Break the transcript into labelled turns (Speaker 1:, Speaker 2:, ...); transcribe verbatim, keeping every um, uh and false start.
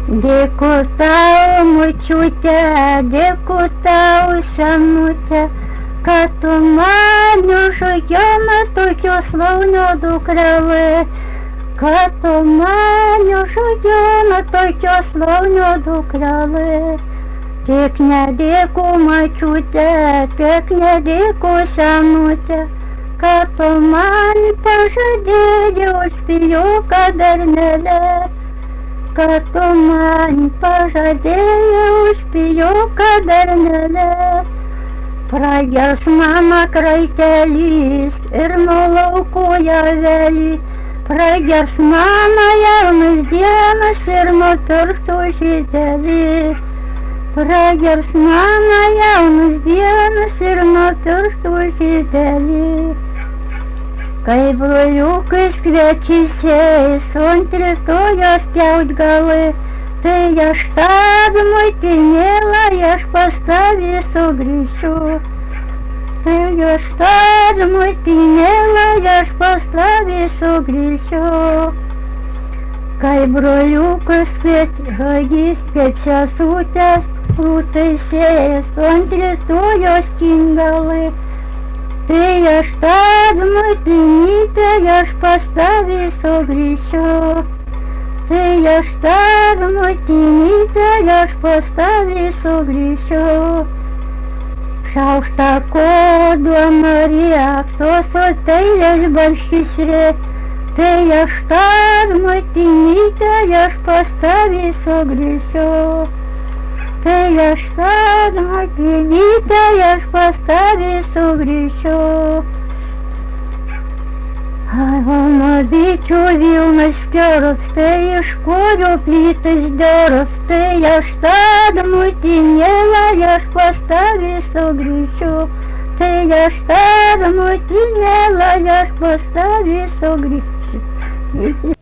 Speaker 1: Dėkui tau, močiute, dėkui tau, senute, kad tu man užaugino tokios launio dukrelė, kad tu man užaugino tokios launio dukrelė. Tik nedėkui, močiute, tik nedėkui, senute, kad tu man pažadėjai užpiliuką bernelę. Kad tu man pažadėjai užpiliuką bernelę. Pragers mano kraitelis ir nuo lauko javelį. Pragers mano jaunas dienas ir nuo pirštų žiedelį. Pragers mano jaunas dienas ir nuo pirštų žiedelį. Kai broliukais kviečiais ant rytojos pjaut galai, tai aš tad, motinėla, aš pas tavį sugrįšiu. Tai aš tad, motinėla, aš pas tavį sugrįšiu. Kai broliukas kviečia kaip sesutės, rūtaisės ant rytojos kingalai, tai aš tad, motinyte, aš pas tavį sugrįšiu. Tai aš tad, motinyte, aš pas tavį sugrįšiu. Šaukštą kodo Marija, sosos peilės baršysrė. Tai aš tad, motinyte, aš pas tavį sugrįšiu. Tai aš tad, motinyte, aš pas tavį sugrįšiu. Mano bičių vilnas keras, tai iš kurio plytas deras. Tai aš tad, motinėla, aš pas tavį sugrįšiu. Tai aš tad, motinėla, aš pas tavį sugrįšiu.